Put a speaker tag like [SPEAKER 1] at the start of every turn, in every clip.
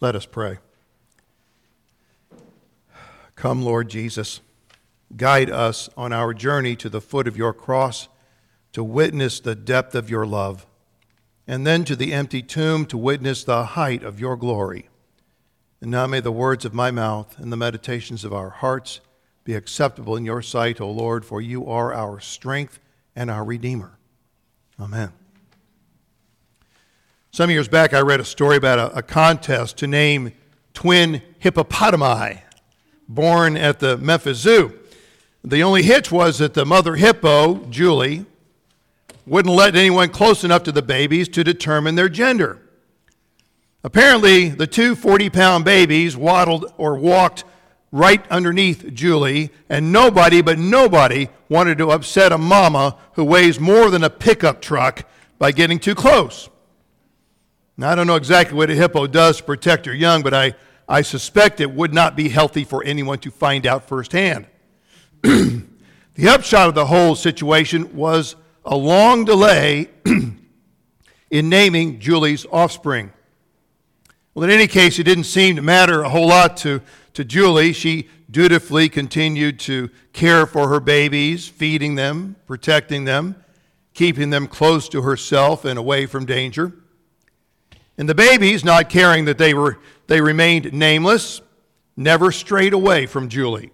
[SPEAKER 1] Let us pray. Come, Lord Jesus, guide us on our journey to the foot of your cross to witness the depth of your love, and then to the empty tomb to witness the height of your glory. And now may the words of my mouth and the meditations of our hearts be acceptable in your sight, O Lord, for you are our strength and our Redeemer. Amen. Some years back, I read a story about a contest to name twin hippopotami born at the Memphis Zoo. The only hitch was that the mother hippo, Julie, wouldn't let anyone close enough to the babies to determine their gender. Apparently, the two 40-pound babies waddled or walked right underneath Julie, and nobody wanted to upset a mama who weighs more than a pickup truck by getting too close. Now, I don't know exactly what a hippo does to protect her young, but I suspect it would not be healthy for anyone to find out firsthand. The upshot of the whole situation was a long delay in naming Julie's offspring. Well, in any case, it didn't seem to matter a whole lot to Julie. She dutifully continued to care for her babies, feeding them, protecting them, keeping them close to herself and away from danger. And the babies, not caring that they remained nameless, never strayed away from Julie.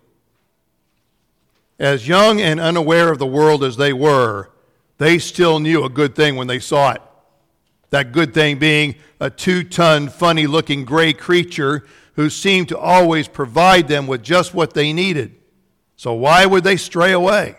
[SPEAKER 1] As young and unaware of the world as they were, they still knew a good thing when they saw it. That good thing being a 2-ton, funny-looking gray creature who seemed to always provide them with just what they needed. So why would they stray away?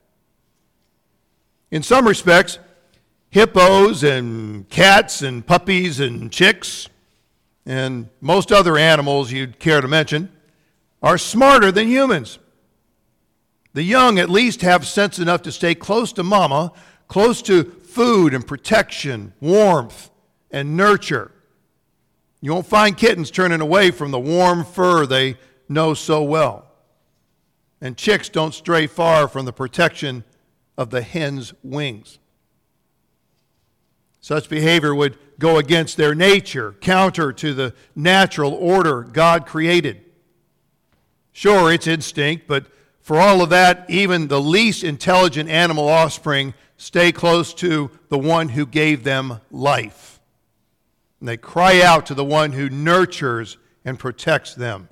[SPEAKER 1] In some respects, hippos and cats and puppies and chicks and most other animals you'd care to mention are smarter than humans. The young at least have sense enough to stay close to mama, close to food and protection, warmth and nurture. You won't find kittens turning away from the warm fur they know so well. And chicks don't stray far from the protection of the hen's wings. Such behavior would go against their nature, counter to the natural order God created. Sure, it's instinct, but for all of that, even the least intelligent animal offspring stay close to the one who gave them life. And they cry out to the one who nurtures and protects them.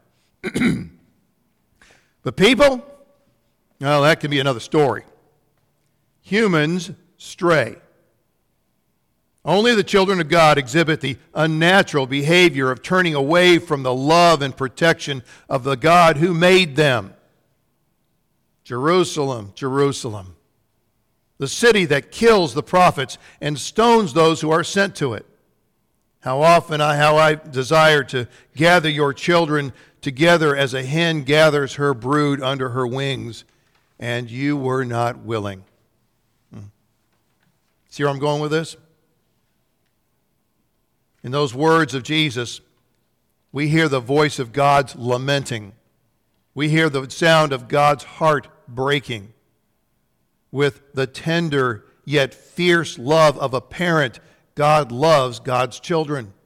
[SPEAKER 1] But people, well, that can be another story. Humans stray. Only the children of God exhibit the unnatural behavior of turning away from the love and protection of the God who made them. Jerusalem, Jerusalem, the city that kills the prophets and stones those who are sent to it. How often I desire to gather your children together as a hen gathers her brood under her wings, and you were not willing. See where I'm going with this? In those words of Jesus, we hear the voice of God's lamenting. We hear the sound of God's heart breaking. With the tender yet fierce love of a parent, God loves God's children.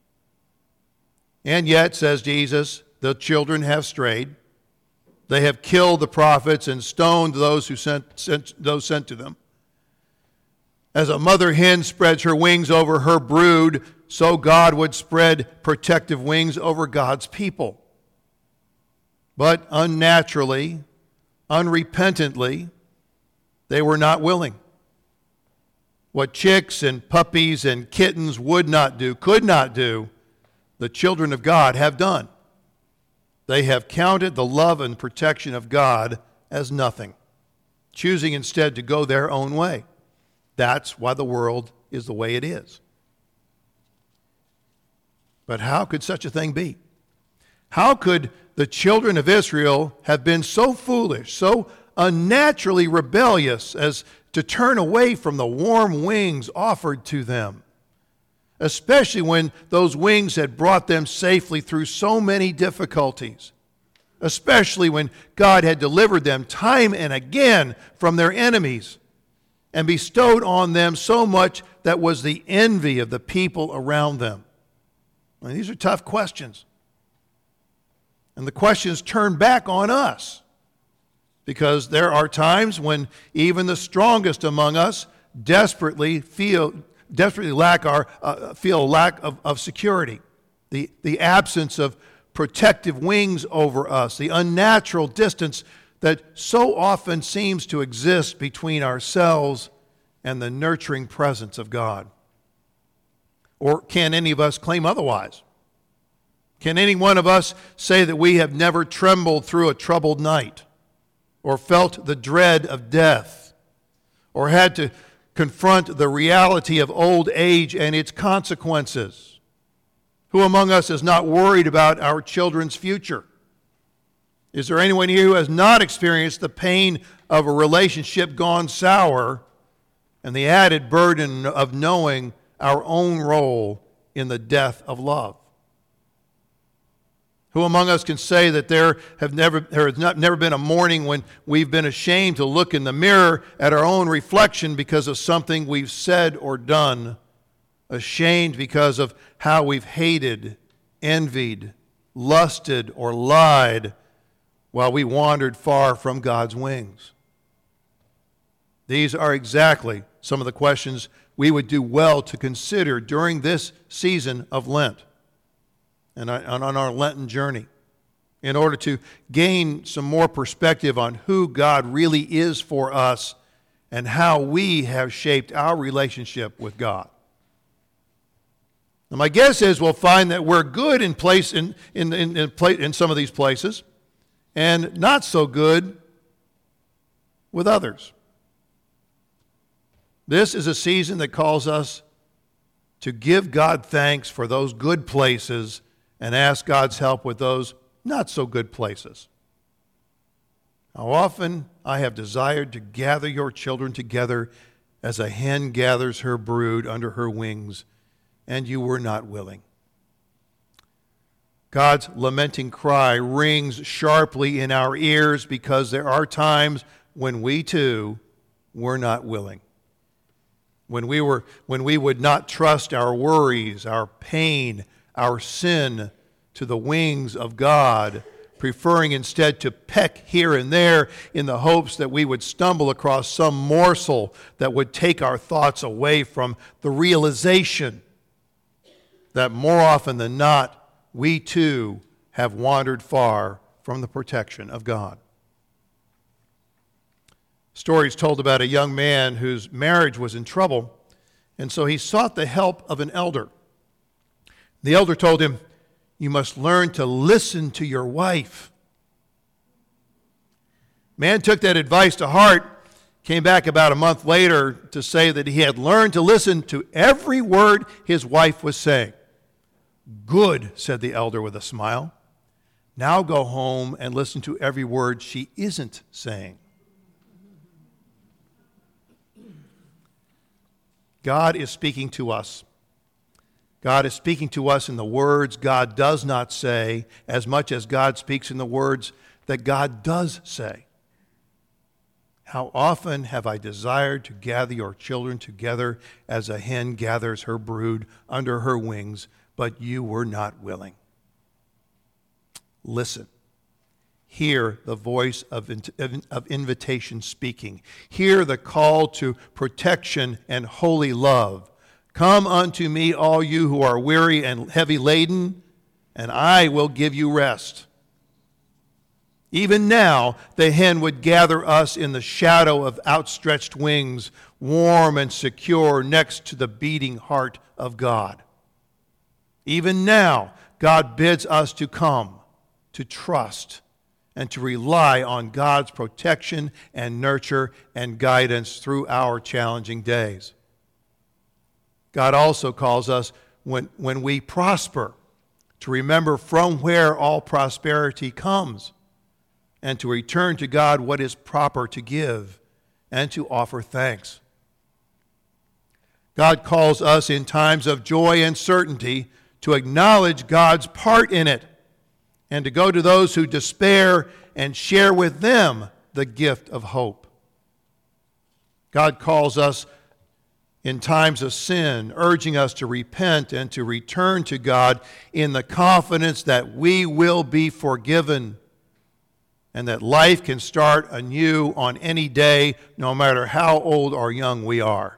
[SPEAKER 1] And yet, says Jesus, the children have strayed. They have killed the prophets and stoned those who sent to them. As a mother hen spreads her wings over her brood, so God would spread protective wings over God's people. But unnaturally, unrepentantly, they were not willing. What chicks and puppies and kittens would not do, could not do, the children of God have done. They have counted the love and protection of God as nothing, choosing instead to go their own way. That's why the world is the way it is. But how could such a thing be? How could the children of Israel have been so foolish, so unnaturally rebellious as to turn away from the warm wings offered to them, especially when those wings had brought them safely through so many difficulties, especially when God had delivered them time and again from their enemies and bestowed on them so much that was the envy of the people around them? I mean, these are tough questions. And the questions turn back on us, because there are times when even the strongest among us feel lack of security, the absence of protective wings over us, the unnatural distance that so often seems to exist between ourselves and the nurturing presence of God. Or can any of us claim otherwise? Can any one of us say that we have never trembled through a troubled night, or felt the dread of death, or had to confront the reality of old age and its consequences? Who among us is not worried about our children's future? Is there anyone here who has not experienced the pain of a relationship gone sour and the added burden of knowing our own role in the death of love? Who among us can say that there has never been a morning when we've been ashamed to look in the mirror at our own reflection because of something we've said or done, ashamed because of how we've hated, envied, lusted, or lied while we wandered far from God's wings? These are exactly some of the questions we would do well to consider during this season of Lent and on our Lenten journey, in order to gain some more perspective on who God really is for us and how we have shaped our relationship with God. Now, my guess is we'll find that we're good in some of these places and not so good with others. This is a season that calls us to give God thanks for those good places and ask God's help with those not so good places. How often I have desired to gather your children together as a hen gathers her brood under her wings, and you were not willing. God's lamenting cry rings sharply in our ears because there are times when we too were not willing. When we would not trust our worries, our pain, our sin to the wings of God, preferring instead to peck here and there in the hopes that we would stumble across some morsel that would take our thoughts away from the realization that more often than not, we too have wandered far from the protection of God. Stories told about a young man whose marriage was in trouble, and so he sought the help of an elder. The elder told him, "You must learn to listen to your wife." Man took that advice to heart, came back about a month later to say that he had learned to listen to every word his wife was saying. "Good," said the elder with a smile. "Now go home and listen to every word she isn't saying." God is speaking to us. God is speaking to us in the words God does not say as much as God speaks in the words that God does say. How often have I desired to gather your children together as a hen gathers her brood under her wings, but you were not willing. Listen. Hear the voice of invitation speaking. Hear the call to protection and holy love. "Come unto me, all you who are weary and heavy laden, and I will give you rest." Even now, the hen would gather us in the shadow of outstretched wings, warm and secure next to the beating heart of God. Even now, God bids us to come, to trust, and to rely on God's protection and nurture and guidance through our challenging days. God also calls us, when we prosper, to remember from where all prosperity comes, and to return to God what is proper to give, and to offer thanks. God calls us in times of joy and certainty to acknowledge God's part in it, and to go to those who despair and share with them the gift of hope. God calls us in times of sin, urging us to repent and to return to God in the confidence that we will be forgiven and that life can start anew on any day, no matter how old or young we are.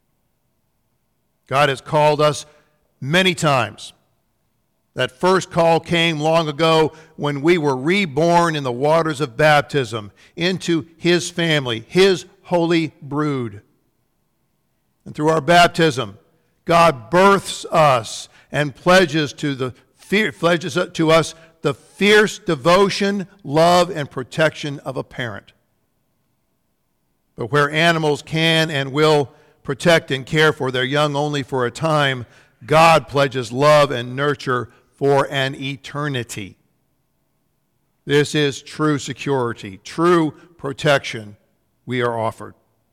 [SPEAKER 1] God has called us many times. That first call came long ago when we were reborn in the waters of baptism into His family, His holy brood. And through our baptism, God births us and pledges to us the fierce devotion, love, and protection of a parent. But where animals can and will protect and care for their young only for a time, God pledges love and nurture for an eternity. This is true security, true protection we are offered.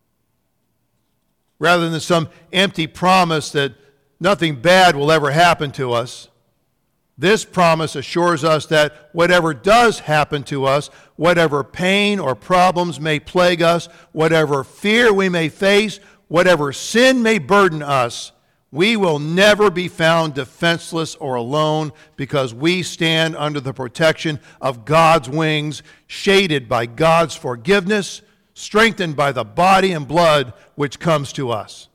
[SPEAKER 1] Rather than some empty promise that nothing bad will ever happen to us, this promise assures us that whatever does happen to us, whatever pain or problems may plague us, whatever fear we may face, whatever sin may burden us, we will never be found defenseless or alone because we stand under the protection of God's wings, shaded by God's forgiveness, strengthened by the body and blood which comes to us.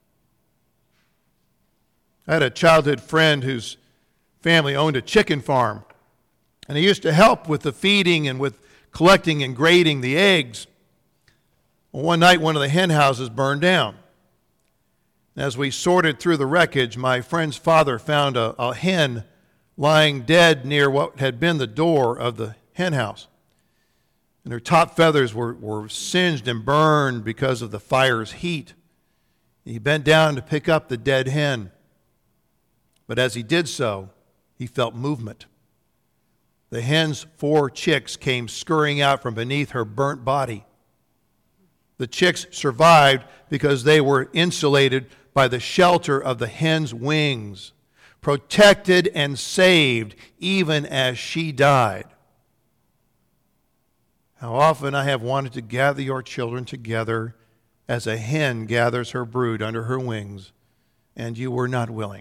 [SPEAKER 1] I had a childhood friend whose family owned a chicken farm, and he used to help with the feeding and with collecting and grading the eggs. Well, one night, one of the hen houses burned down. As we sorted through the wreckage, my friend's father found a hen lying dead near what had been the door of the hen house. And her top feathers were singed and burned because of the fire's heat. He bent down to pick up the dead hen. But as he did so, he felt movement. The hen's 4 chicks came scurrying out from beneath her burnt body. The chicks survived because they were insulated by the shelter of the hen's wings, protected and saved even as she died. How often I have wanted to gather your children together as a hen gathers her brood under her wings, and you were not willing.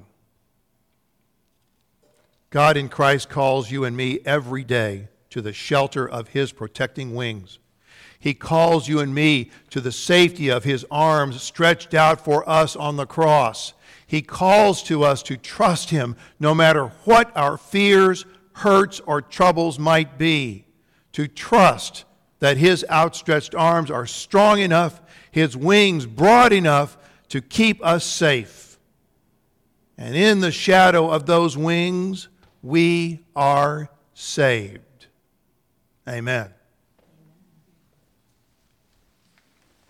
[SPEAKER 1] God in Christ calls you and me every day to the shelter of His protecting wings. He calls you and me to the safety of His arms stretched out for us on the cross. He calls to us to trust Him no matter what our fears, hurts, or troubles might be. To trust that His outstretched arms are strong enough, His wings broad enough to keep us safe. And in the shadow of those wings, we are saved. Amen.